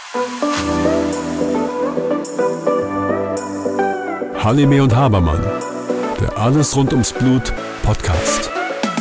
Halime und Habermann, der Alles rund ums Blut Podcast.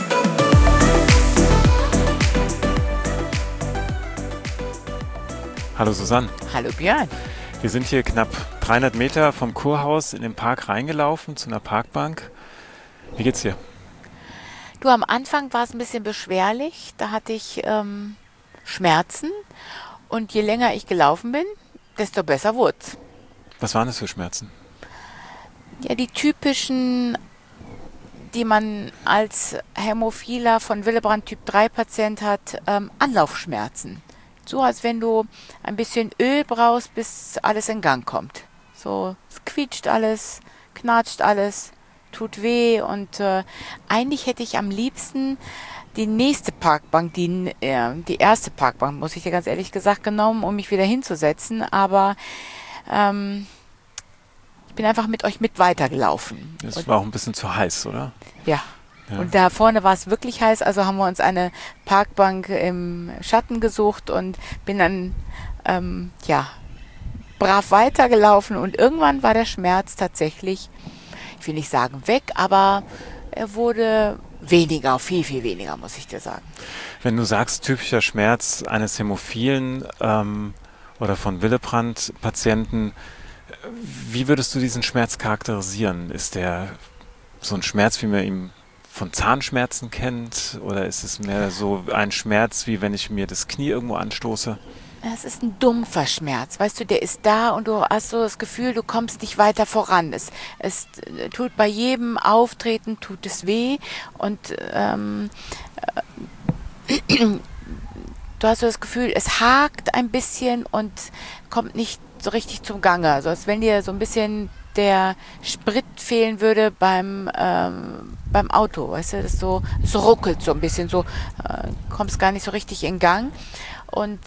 Hallo Susanne. Hallo Björn. Wir sind hier knapp 300 Meter vom Kurhaus in den Park reingelaufen zu einer Parkbank. Wie geht's dir? Du, am Anfang war es ein bisschen beschwerlich. Da hatte ich Schmerzen. Und je länger ich gelaufen bin, desto besser wurde es. Was waren das für Schmerzen? Ja, die typischen, die man als Hämophiler von Willebrand Typ 3 Patient hat, Anlaufschmerzen. So als wenn du ein bisschen Öl brauchst, bis alles in Gang kommt. So, es quietscht alles, knatscht alles, tut weh und eigentlich hätte ich am liebsten die nächste Parkbank, die erste Parkbank, muss ich dir ganz ehrlich gesagt, genommen, um mich wieder hinzusetzen, aber ich bin einfach mit euch mit weitergelaufen. Es war auch ein bisschen zu heiß, oder? Ja. Und da vorne war es wirklich heiß, also haben wir uns eine Parkbank im Schatten gesucht und bin dann brav weitergelaufen und irgendwann war der Schmerz tatsächlich, ich will nicht sagen weg, aber er wurde weniger, viel, viel weniger, muss ich dir sagen. Wenn du sagst, typischer Schmerz eines Hämophilen oder von Willebrand-Patienten, wie würdest du diesen Schmerz charakterisieren? Ist der so ein Schmerz, wie man ihn von Zahnschmerzen kennt? Oder ist es mehr so ein Schmerz, wie wenn ich mir das Knie irgendwo anstoße? Es ist ein dumpfer Schmerz, weißt du, der ist da und du hast so das Gefühl, du kommst nicht weiter voran. Es tut bei jedem Auftreten, tut es weh und du hast so das Gefühl, es hakt ein bisschen und kommt nicht so richtig zum Gange. Also als wenn dir so ein bisschen der Sprit fehlen würde beim Auto, weißt du, das so, es ruckelt so ein bisschen, so kommst gar nicht so richtig in Gang. Und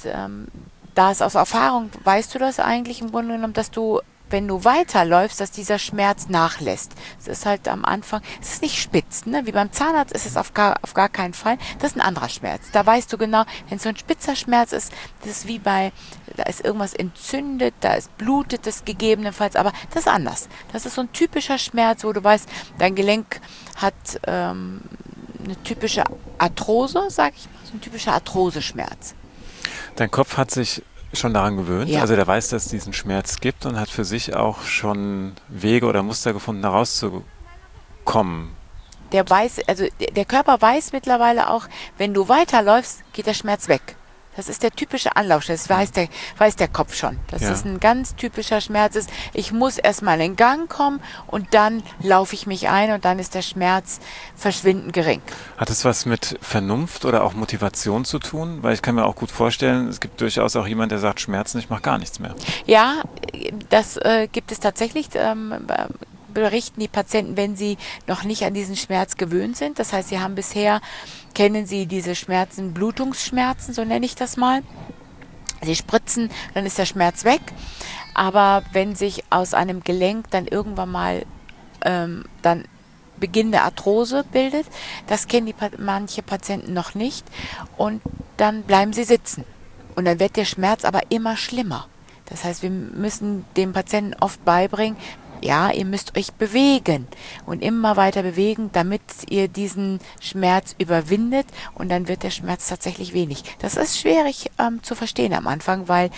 da ist aus Erfahrung, weißt du das eigentlich im Grunde genommen, dass du, wenn du weiterläufst, dass dieser Schmerz nachlässt. Es ist halt am Anfang, es ist nicht spitz, ne? Wie beim Zahnarzt ist es auf gar keinen Fall. Das ist ein anderer Schmerz. Da weißt du genau, wenn es so ein spitzer Schmerz ist, das ist wie bei, da ist irgendwas entzündet, da ist blutet es gegebenenfalls, aber das ist anders. Das ist so ein typischer Schmerz, wo du weißt, dein Gelenk hat eine typische Arthrose, sag ich mal, so ein typischer Arthroseschmerz. Dein Kopf hat sich schon daran gewöhnt, Ja. also der weiß, dass es diesen Schmerz gibt und hat für sich auch schon Wege oder Muster gefunden, da rauszukommen. Der Körper weiß mittlerweile auch, wenn du weiterläufst, geht der Schmerz weg. Das ist der typische Anlaufschmerz, das weiß der Kopf schon. Das ist ein ganz typischer Schmerz. Ich muss erstmal in Gang kommen und dann laufe ich mich ein und dann ist der Schmerz verschwindend gering. Hat es was mit Vernunft oder auch Motivation zu tun? Weil ich kann mir auch gut vorstellen, es gibt durchaus auch jemand, der sagt, Schmerzen, ich mache gar nichts mehr. Ja, das gibt es tatsächlich. Berichten die Patienten, wenn sie noch nicht an diesen Schmerz gewöhnt sind. Das heißt, sie haben bisher, kennen sie diese Schmerzen, Blutungsschmerzen, so nenne ich das mal. Sie spritzen, dann ist der Schmerz weg. Aber wenn sich aus einem Gelenk dann irgendwann mal dann beginnende Arthrose bildet, das kennen manche Patienten noch nicht. Und dann bleiben sie sitzen. Und dann wird der Schmerz aber immer schlimmer. Das heißt, wir müssen dem Patienten oft beibringen, ja, ihr müsst euch bewegen und immer weiter bewegen, damit ihr diesen Schmerz überwindet und dann wird der Schmerz tatsächlich wenig. Das ist schwierig zu verstehen am Anfang, weil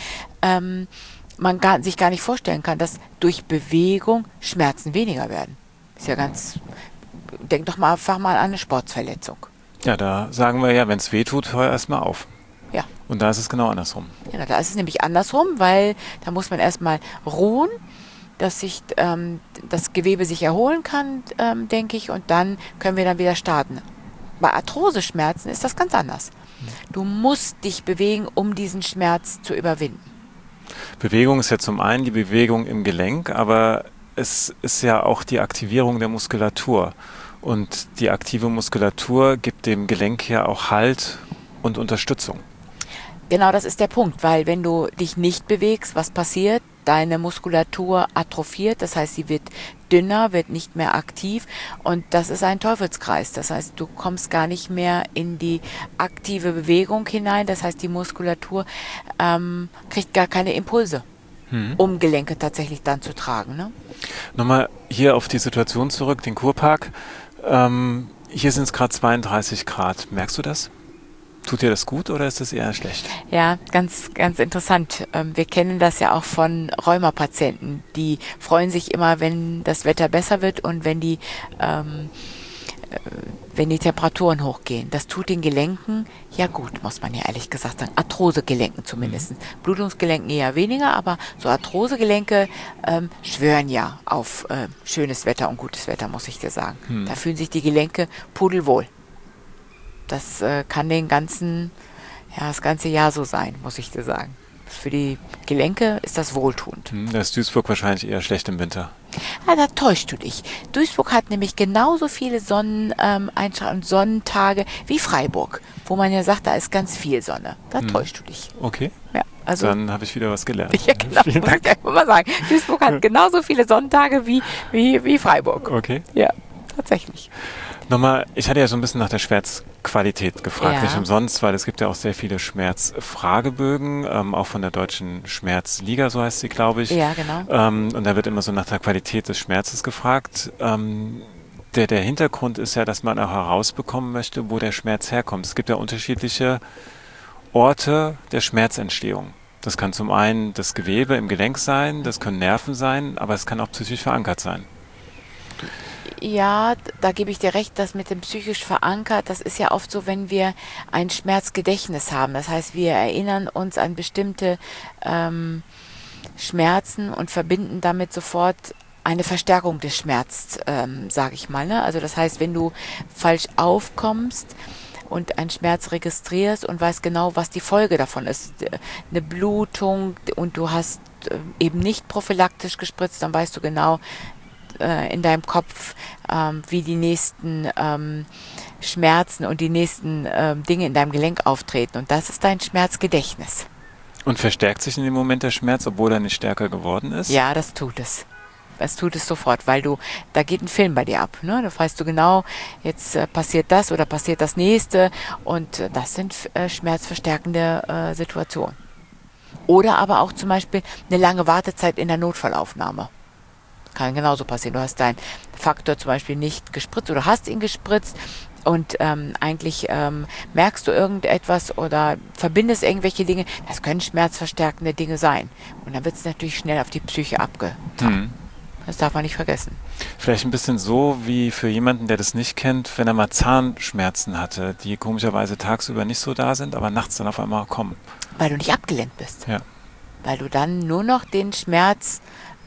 man sich gar nicht vorstellen kann, dass durch Bewegung Schmerzen weniger werden. Ist ja denk doch mal einfach mal an eine Sportverletzung. Ja, da sagen wir ja, wenn es weh tut, hör erstmal auf. Ja. Und da ist es genau andersrum. Ja, da ist es nämlich andersrum, weil da muss man erstmal ruhen, dass sich das Gewebe sich erholen kann, denke ich, und dann können wir dann wieder starten. Bei Arthroseschmerzen ist das ganz anders. Du musst dich bewegen, um diesen Schmerz zu überwinden. Bewegung ist ja zum einen die Bewegung im Gelenk, aber es ist ja auch die Aktivierung der Muskulatur. Und die aktive Muskulatur gibt dem Gelenk ja auch Halt und Unterstützung. Genau, das ist der Punkt, weil wenn du dich nicht bewegst, was passiert? deine Muskulatur atrophiert, das heißt, sie wird dünner, wird nicht mehr aktiv und das ist ein Teufelskreis. Das heißt, du kommst gar nicht mehr in die aktive Bewegung hinein, das heißt, die Muskulatur kriegt gar keine Impulse, um Gelenke tatsächlich dann zu tragen. Ne? Nochmal hier auf die Situation zurück, den Kurpark. Hier sind es gerade 32 Grad. Merkst du das? Tut dir das gut oder ist das eher schlecht? Ja, ganz, ganz interessant. Wir kennen das ja auch von Rheumapatienten. Die freuen sich immer, wenn das Wetter besser wird und wenn die Temperaturen hochgehen. Das tut den Gelenken ja gut, muss man ja ehrlich gesagt sagen. Arthrosegelenken zumindest. Blutungsgelenken eher weniger, aber so Arthrosegelenke schwören ja auf schönes Wetter und gutes Wetter, muss ich dir sagen. Da fühlen sich die Gelenke pudelwohl. Das kann das ganze Jahr so sein, muss ich dir sagen. Für die Gelenke ist das wohltuend. Da ist Duisburg wahrscheinlich eher schlecht im Winter. Ja, da täuschst du dich. Duisburg hat nämlich genauso viele Sonnentage wie Freiburg, wo man ja sagt, da ist ganz viel Sonne. Da täuschst du dich. Okay. Ja, also Dann habe ich wieder was gelernt. ja, genau, Vielen muss Dank. ich einfach mal sagen. Duisburg hat genauso viele Sonnentage wie Freiburg. Okay. Ja, tatsächlich. Nochmal, ich hatte ja so ein bisschen nach der Schmerzqualität gefragt, Ja. nicht umsonst, weil es gibt ja auch sehr viele Schmerzfragebögen, auch von der Deutschen Schmerzliga, so heißt sie, glaube ich. Ja, genau. Und da wird immer so nach der Qualität des Schmerzes gefragt. Der Hintergrund ist ja, dass man auch herausbekommen möchte, wo der Schmerz herkommt. Es gibt ja unterschiedliche Orte der Schmerzentstehung. Das kann zum einen das Gewebe im Gelenk sein, das können Nerven sein, aber es kann auch psychisch verankert sein. Ja, da gebe ich dir recht, das mit dem psychisch verankert, das ist ja oft so, wenn wir ein Schmerzgedächtnis haben. Das heißt, wir erinnern uns an bestimmte Schmerzen und verbinden damit sofort eine Verstärkung des Schmerzes, sage ich mal. Ne? Also das heißt, wenn du falsch aufkommst und einen Schmerz registrierst und weißt genau, was die Folge davon ist, eine Blutung und du hast eben nicht prophylaktisch gespritzt, dann weißt du genau, in deinem Kopf, wie die nächsten Schmerzen und die nächsten Dinge in deinem Gelenk auftreten. Und das ist dein Schmerzgedächtnis. Und verstärkt sich in dem Moment der Schmerz, obwohl er nicht stärker geworden ist? Ja, das tut es. Das tut es sofort, weil da geht ein Film bei dir ab. Ne? Da weißt du genau, jetzt passiert das oder passiert das nächste. Und das sind schmerzverstärkende Situationen. Oder aber auch zum Beispiel eine lange Wartezeit in der Notfallaufnahme. Kann genauso passieren. Du hast deinen Faktor zum Beispiel nicht gespritzt oder hast ihn gespritzt und eigentlich merkst du irgendetwas oder verbindest irgendwelche Dinge. Das können schmerzverstärkende Dinge sein. Und dann wird es natürlich schnell auf die Psyche abgetan. Das darf man nicht vergessen. Vielleicht ein bisschen so wie für jemanden, der das nicht kennt, wenn er mal Zahnschmerzen hatte, die komischerweise tagsüber nicht so da sind, aber nachts dann auf einmal kommen. Weil du nicht abgelenkt bist. Ja. Weil du dann nur noch den Schmerz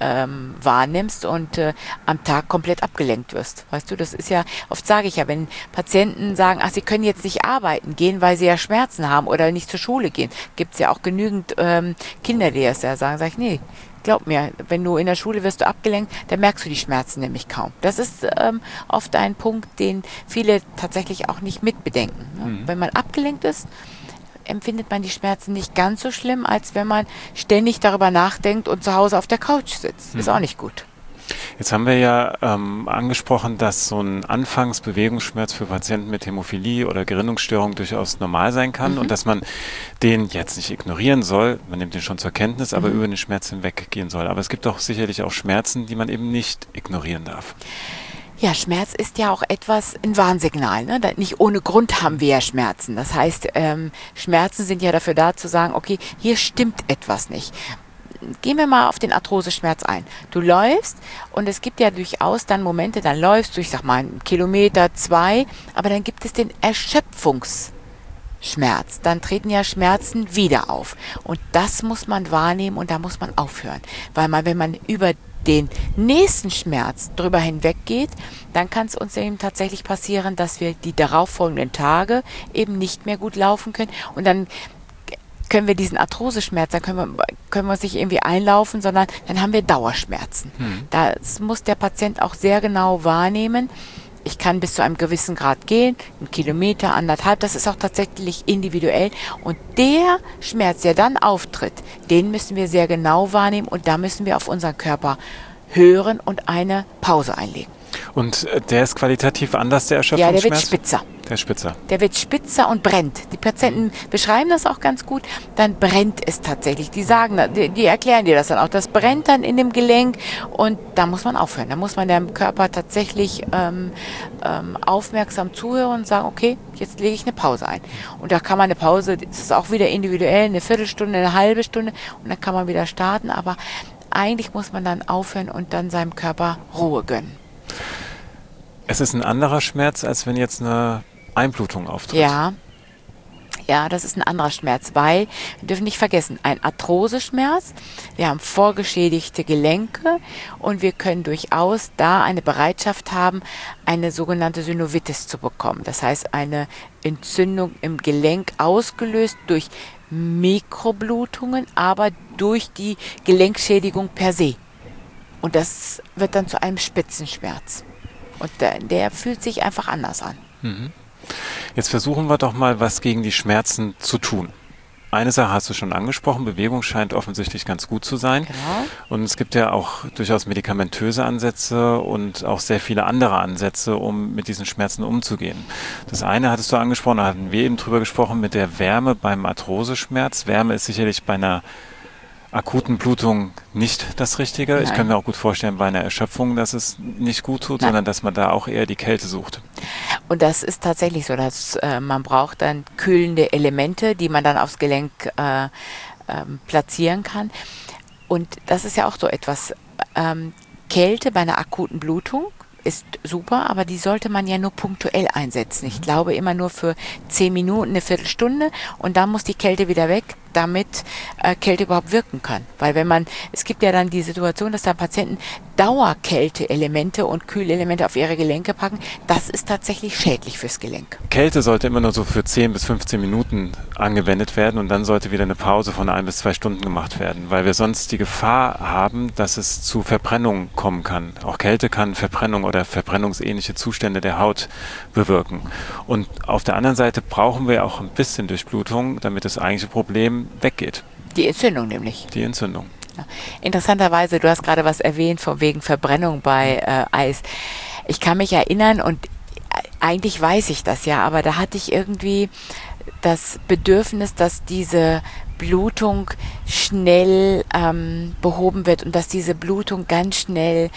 wahrnimmst und am Tag komplett abgelenkt wirst. Weißt du, das ist ja, oft sage ich ja, wenn Patienten sagen, ach, sie können jetzt nicht arbeiten gehen, weil sie ja Schmerzen haben oder nicht zur Schule gehen, gibt es ja auch genügend Kinder, die das ja sagen, sage ich, nee, glaub mir, wenn du in der Schule wirst du abgelenkt, dann merkst du die Schmerzen nämlich kaum. Das ist oft ein Punkt, den viele tatsächlich auch nicht mitbedenken. Ne? Wenn man abgelenkt ist, empfindet man die Schmerzen nicht ganz so schlimm, als wenn man ständig darüber nachdenkt und zu Hause auf der Couch sitzt. Ist auch nicht gut. Jetzt haben wir ja angesprochen, dass so ein Anfangsbewegungsschmerz für Patienten mit Hämophilie oder Gerinnungsstörung durchaus normal sein kann und dass man den jetzt nicht ignorieren soll, man nimmt den schon zur Kenntnis, aber über den Schmerz hinweggehen soll. Aber es gibt doch sicherlich auch Schmerzen, die man eben nicht ignorieren darf. Ja, Schmerz ist ja auch ein Warnsignal. Ne? Nicht ohne Grund haben wir ja Schmerzen. Das heißt, Schmerzen sind ja dafür da zu sagen, okay, hier stimmt etwas nicht. Gehen wir mal auf den Arthroseschmerz ein. Du läufst und es gibt ja durchaus dann Momente, dann läufst du, ich sag mal, 1 Kilometer, 2, aber dann gibt es den Erschöpfungsschmerz. Dann treten ja Schmerzen wieder auf. Und das muss man wahrnehmen und da muss man aufhören. Weil wenn man über den nächsten Schmerz drüber hinweggeht, dann kann es uns eben tatsächlich passieren, dass wir die darauffolgenden Tage eben nicht mehr gut laufen können und dann können wir diesen Arthroseschmerz, dann können wir uns nicht irgendwie einlaufen, sondern dann haben wir Dauerschmerzen. Das muss der Patient auch sehr genau wahrnehmen, Ich kann bis zu einem gewissen Grad gehen, 1 Kilometer, 1,5, das ist auch tatsächlich individuell. Und der Schmerz, der dann auftritt, den müssen wir sehr genau wahrnehmen und da müssen wir auf unseren Körper hören und eine Pause einlegen. Und der ist qualitativ anders, der Ja, Erschöpfungsschmerz? der wird spitzer. Der ist spitzer. Der wird spitzer und brennt. Die Patienten beschreiben das auch ganz gut. Dann brennt es tatsächlich. Die sagen, die erklären dir das dann auch. Das brennt dann in dem Gelenk und da muss man aufhören. Da muss man dem Körper tatsächlich aufmerksam zuhören und sagen, okay, jetzt lege ich eine Pause ein. Und da kann man eine Pause, das ist auch wieder individuell, eine Viertelstunde, eine halbe Stunde und dann kann man wieder starten. Aber eigentlich muss man dann aufhören und dann seinem Körper Ruhe gönnen. Es ist ein anderer Schmerz, als wenn jetzt eine Einblutung auftritt. Ja, das ist ein anderer Schmerz, weil wir dürfen nicht vergessen, ein Arthroseschmerz, wir haben vorgeschädigte Gelenke und wir können durchaus da eine Bereitschaft haben, eine sogenannte Synovitis zu bekommen. Das heißt, eine Entzündung im Gelenk ausgelöst durch Mikroblutungen, aber durch die Gelenkschädigung per se. Und das wird dann zu einem Spitzenschmerz. Und der fühlt sich einfach anders an. Jetzt versuchen wir doch mal, was gegen die Schmerzen zu tun. Eine Sache hast du schon angesprochen, Bewegung scheint offensichtlich ganz gut zu sein. Genau. Und es gibt ja auch durchaus medikamentöse Ansätze und auch sehr viele andere Ansätze, um mit diesen Schmerzen umzugehen. Das eine hattest du angesprochen, da hatten wir eben drüber gesprochen, mit der Wärme beim Arthroseschmerz. Wärme ist sicherlich bei einer akuten Blutung nicht das Richtige. Nein. Ich kann mir auch gut vorstellen, bei einer Erschöpfung, dass es nicht gut tut, Nein. sondern dass man da auch eher die Kälte sucht. Und das ist tatsächlich so, dass man braucht dann kühlende Elemente, die man dann aufs Gelenk platzieren kann. Und das ist ja auch so etwas, Kälte bei einer akuten Blutung ist super, aber die sollte man ja nur punktuell einsetzen. Ich glaube immer nur für 10 Minuten, eine Viertelstunde und dann muss die Kälte wieder weg, damit Kälte überhaupt wirken kann. Weil es gibt ja dann die Situation, dass da Patienten Dauerkälteelemente und Kühlelemente auf ihre Gelenke packen. Das ist tatsächlich schädlich fürs Gelenk. Kälte sollte immer nur so für 10 bis 15 Minuten angewendet werden und dann sollte wieder eine Pause von 1 bis 2 Stunden gemacht werden, weil wir sonst die Gefahr haben, dass es zu Verbrennung kommen kann. Auch Kälte kann Verbrennung oder verbrennungsähnliche Zustände der Haut bewirken. Und auf der anderen Seite brauchen wir auch ein bisschen Durchblutung, damit das eigentliche Problem weggeht. Die Entzündung nämlich. Die Entzündung. Ja. Interessanterweise, du hast gerade was erwähnt von wegen Verbrennung bei Eis. Ich kann mich erinnern und eigentlich weiß ich das ja, aber da hatte ich irgendwie das Bedürfnis, dass diese Blutung schnell behoben wird und dass diese Blutung ganz schnell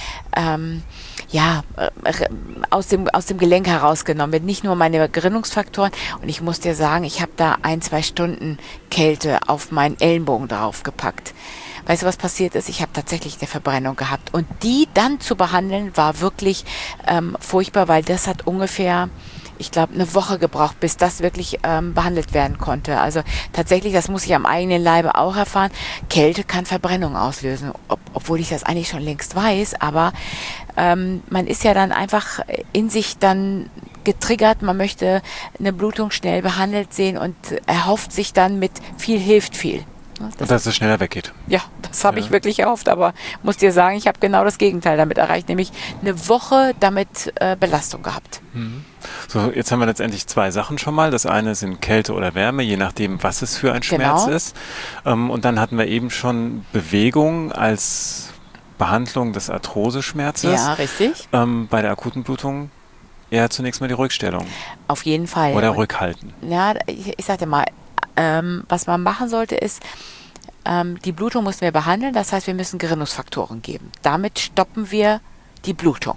aus dem Gelenk herausgenommen wird. Nicht nur meine Gerinnungsfaktoren. Und ich muss dir sagen, ich habe da 1-2 Stunden Kälte auf meinen Ellenbogen draufgepackt. Weißt du, was passiert ist? Ich habe tatsächlich eine Verbrennung gehabt. Und die dann zu behandeln, war wirklich furchtbar, weil das hat ungefähr, ich glaube, eine Woche gebraucht, bis das wirklich behandelt werden konnte. Also tatsächlich, das muss ich am eigenen Leibe auch erfahren, Kälte kann Verbrennung auslösen, obwohl ich das eigentlich schon längst weiß, aber man ist ja dann einfach in sich dann getriggert, man möchte eine Blutung schnell behandelt sehen und erhofft sich dann mit viel hilft viel. Und dass es schneller weggeht. Ja, das habe ich wirklich erhofft, aber muss dir sagen, ich habe genau das Gegenteil damit erreicht, nämlich eine Woche damit Belastung gehabt. So, jetzt haben wir letztendlich 2 Sachen schon mal. Das eine sind Kälte oder Wärme, je nachdem, was es für ein Schmerz ist. Und dann hatten wir eben schon Bewegung als Behandlung des Arthroseschmerzes. Ja, richtig. Bei der akuten Blutung eher zunächst mal die Rückstellung. Auf jeden Fall. Oder Rückhalten. Ja, ich sagte mal, was man machen sollte, ist, die Blutung müssen wir behandeln, das heißt, wir müssen Gerinnungsfaktoren geben. Damit stoppen wir die Blutung.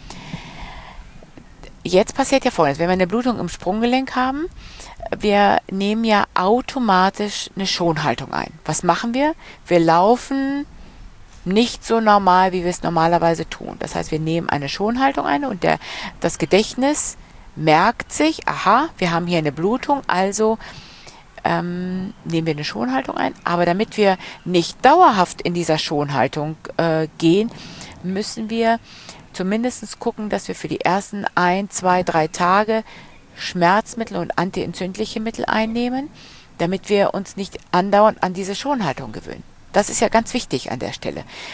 Jetzt passiert ja Folgendes, wenn wir eine Blutung im Sprunggelenk haben, wir nehmen ja automatisch eine Schonhaltung ein. Was machen wir? Wir laufen nicht so normal, wie wir es normalerweise tun. Das heißt, wir nehmen eine Schonhaltung ein und das Gedächtnis merkt sich, aha, wir haben hier eine Blutung, also nehmen wir eine Schonhaltung ein. Aber damit wir nicht dauerhaft in dieser Schonhaltung gehen, müssen wir zumindest gucken, dass wir für die ersten 1, 2, 3 Tage Schmerzmittel und antientzündliche Mittel einnehmen, damit wir uns nicht andauernd an diese Schonhaltung gewöhnen. Das ist ja ganz wichtig an der Stelle.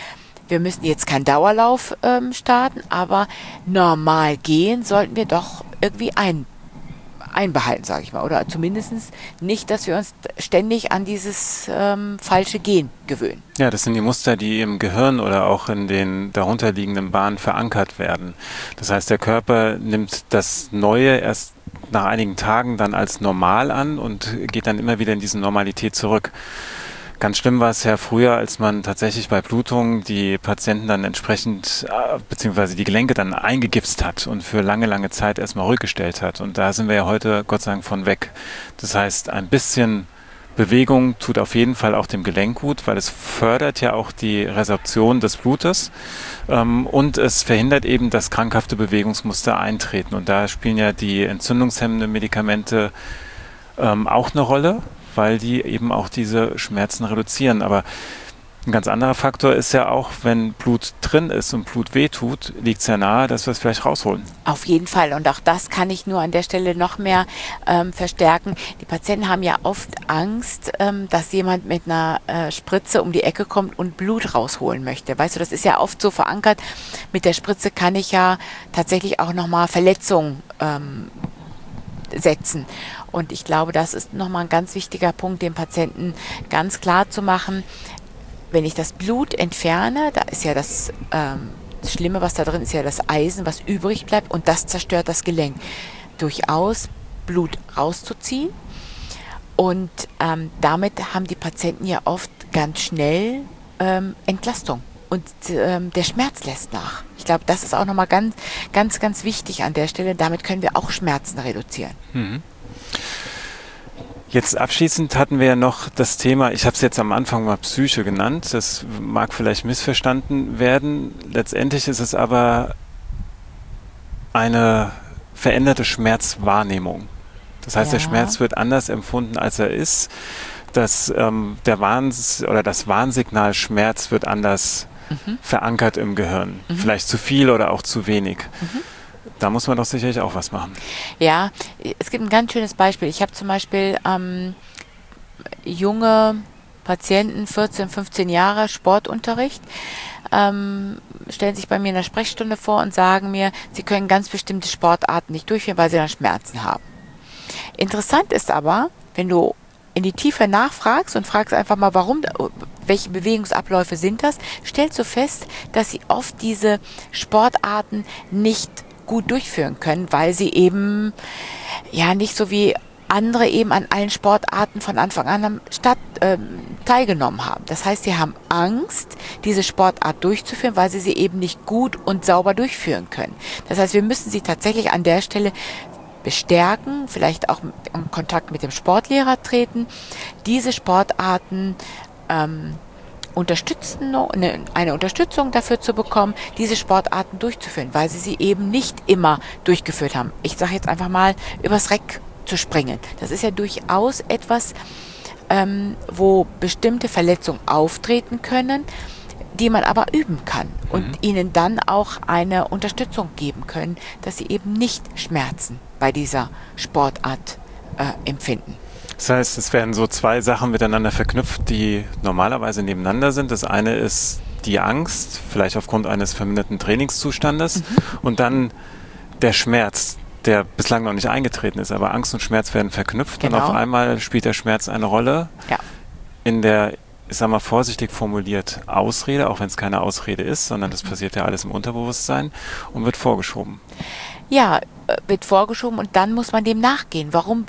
wir müssen jetzt keinen Dauerlauf starten, aber normal gehen sollten wir doch irgendwie einbehalten, sage ich mal. Oder zumindest nicht, dass wir uns ständig an dieses falsche Gehen gewöhnen. Ja, das sind die Muster, die im Gehirn oder auch in den darunterliegenden Bahnen verankert werden. Das heißt, der Körper nimmt das Neue erst nach einigen Tagen dann als normal an und geht dann immer wieder in diese Normalität zurück. Ganz schlimm war es ja früher, als man tatsächlich bei Blutungen die Patienten dann entsprechend, beziehungsweise die Gelenke dann eingegipst hat und für lange, lange Zeit erstmal ruhig gestellt hat. Und da sind wir ja heute, Gott sei Dank, von weg. Das heißt, ein bisschen Bewegung tut auf jeden Fall auch dem Gelenk gut, weil es fördert ja auch die Resorption des Blutes und es verhindert eben, dass krankhafte Bewegungsmuster eintreten. Und da spielen ja die entzündungshemmenden Medikamente auch eine Rolle, weil die eben auch diese Schmerzen reduzieren. Aber ein ganz anderer Faktor ist ja auch, wenn Blut drin ist und Blut wehtut, liegt es ja nahe, dass wir es vielleicht rausholen. Auf jeden Fall. Und auch das kann ich nur an der Stelle noch mehr verstärken. Die Patienten haben ja oft Angst, dass jemand mit einer Spritze um die Ecke kommt und Blut rausholen möchte. Weißt du, das ist ja oft so verankert. Mit der Spritze kann ich ja tatsächlich auch nochmal Verletzungen setzen. Und ich glaube, das ist nochmal ein ganz wichtiger Punkt, dem Patienten ganz klar zu machen. Wenn ich das Blut entferne, da ist ja das Schlimme, was da drin ist, ja das Eisen, was übrig bleibt, und das zerstört das Gelenk. Durchaus Blut rauszuziehen, und damit haben die Patienten ja oft ganz schnell Entlastung. Und der Schmerz lässt nach. Ich glaube, das ist auch nochmal ganz, ganz, ganz wichtig an der Stelle. Damit können wir auch Schmerzen reduzieren. Mhm. Jetzt abschließend hatten wir ja noch das Thema, ich habe es jetzt am Anfang mal Psyche genannt, das mag vielleicht missverstanden werden. Letztendlich ist es aber eine veränderte Schmerzwahrnehmung. Das heißt, der Schmerz wird anders empfunden, als er ist. Das Warnsignal Schmerz wird anders verankert im Gehirn. Vielleicht zu viel oder auch zu wenig. Da muss man doch sicherlich auch was machen. Ja, es gibt ein ganz schönes Beispiel. Ich habe zum Beispiel junge Patienten, 14, 15 Jahre, Sportunterricht, stellen sich bei mir in der Sprechstunde vor und sagen mir, sie können ganz bestimmte Sportarten nicht durchführen, weil sie dann Schmerzen haben. Interessant ist aber, wenn du in die Tiefe nachfragst und fragst einfach mal, warum, welche Bewegungsabläufe sind das, stellst du fest, dass sie oft diese Sportarten nicht gut durchführen können, weil sie eben ja nicht so wie andere eben an allen Sportarten von Anfang an teilgenommen haben. Das heißt, sie haben Angst, diese Sportart durchzuführen, weil sie eben nicht gut und sauber durchführen können. Das heißt, wir müssen sie tatsächlich an der Stelle bestärken, vielleicht auch in Kontakt mit dem Sportlehrer treten, diese Sportarten unterstützen, eine Unterstützung dafür zu bekommen, diese Sportarten durchzuführen, weil sie eben nicht immer durchgeführt haben. Ich sage jetzt einfach mal, übers Reck zu springen. Das ist ja durchaus etwas, wo bestimmte Verletzungen auftreten können, die man aber üben kann und ihnen dann auch eine Unterstützung geben können, dass sie eben nicht Schmerzen bei dieser Sportart empfinden. Das heißt, es werden so zwei Sachen miteinander verknüpft, die normalerweise nebeneinander sind. Das eine ist die Angst, vielleicht aufgrund eines verminderten Trainingszustandes, und dann der Schmerz, der bislang noch nicht eingetreten ist. Aber Angst und Schmerz werden verknüpft, und auf einmal spielt der Schmerz eine Rolle in der, ich sag mal vorsichtig formuliert, Ausrede, auch wenn es keine Ausrede ist, sondern das passiert ja alles im Unterbewusstsein und wird vorgeschoben. Ja, wird vorgeschoben, und dann muss man dem nachgehen. Warum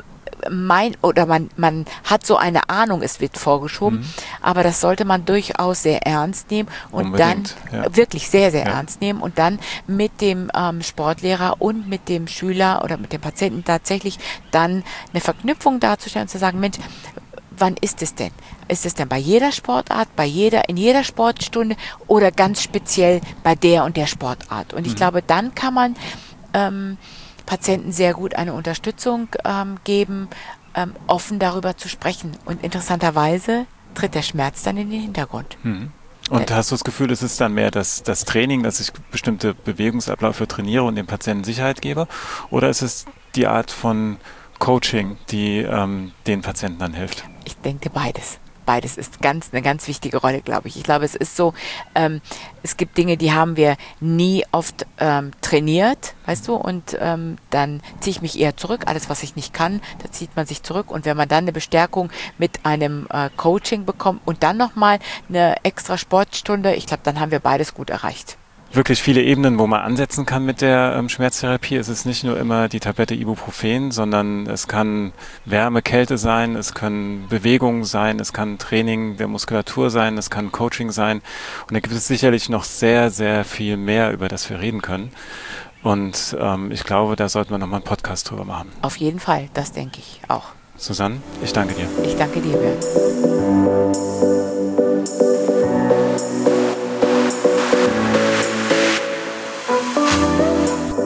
man hat so eine Ahnung, es wird vorgeschoben, aber das sollte man durchaus sehr ernst nehmen und unbedingt, dann wirklich sehr, sehr ernst nehmen und dann mit dem Sportlehrer und mit dem Schüler oder mit dem Patienten tatsächlich dann eine Verknüpfung darzustellen und zu sagen, Mensch, wann ist es denn? Ist es denn bei jeder Sportart, in jeder Sportstunde oder ganz speziell bei der und der Sportart? Und ich glaube, dann kann man Patienten sehr gut eine Unterstützung geben, offen darüber zu sprechen. Und interessanterweise tritt der Schmerz dann in den Hintergrund. Und hast du das Gefühl, es ist dann mehr das Training, dass ich bestimmte Bewegungsabläufe trainiere und dem Patienten Sicherheit gebe? Oder ist es die Art von Coaching, die den Patienten dann hilft? Ich denke beides. beides ist eine ganz wichtige Rolle, glaube ich. Ich glaube, es ist so, es gibt Dinge, die haben wir nie oft trainiert, weißt du, und dann ziehe ich mich eher zurück. Alles, was ich nicht kann, da zieht man sich zurück. Und wenn man dann eine Bestärkung mit einem Coaching bekommt und dann nochmal eine extra Sportstunde, ich glaube, dann haben wir beides gut erreicht. Wirklich viele Ebenen, wo man ansetzen kann mit der Schmerztherapie. Es ist nicht nur immer die Tablette Ibuprofen, sondern es kann Wärme, Kälte sein, es können Bewegungen sein, es kann Training der Muskulatur sein, es kann Coaching sein. Und da gibt es sicherlich noch sehr, sehr viel mehr, über das wir reden können. Und ich glaube, da sollten wir nochmal einen Podcast drüber machen. Auf jeden Fall, das denke ich auch. Susanne, ich danke dir. Ich danke dir, Björn.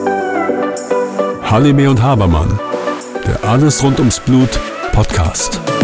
Halime und Habermann, der Alles rund ums Blut Podcast.